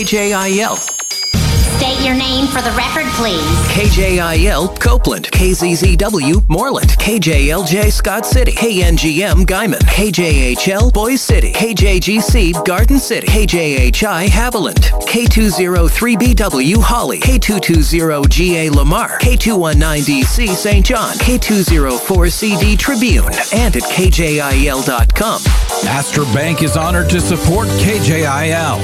KJIL. State your name for the record, please. KJIL Copeland, KZZW Moreland, KJLJ Scott City, KNGM Guyman, KJHL Boys City, KJGC Garden City, KJHI Haviland, K203BW Holly, K220GA Lamar, K219DC St. John, K204CD Tribune, and at KJIL.com. Astor Bank is honored to support KJIL.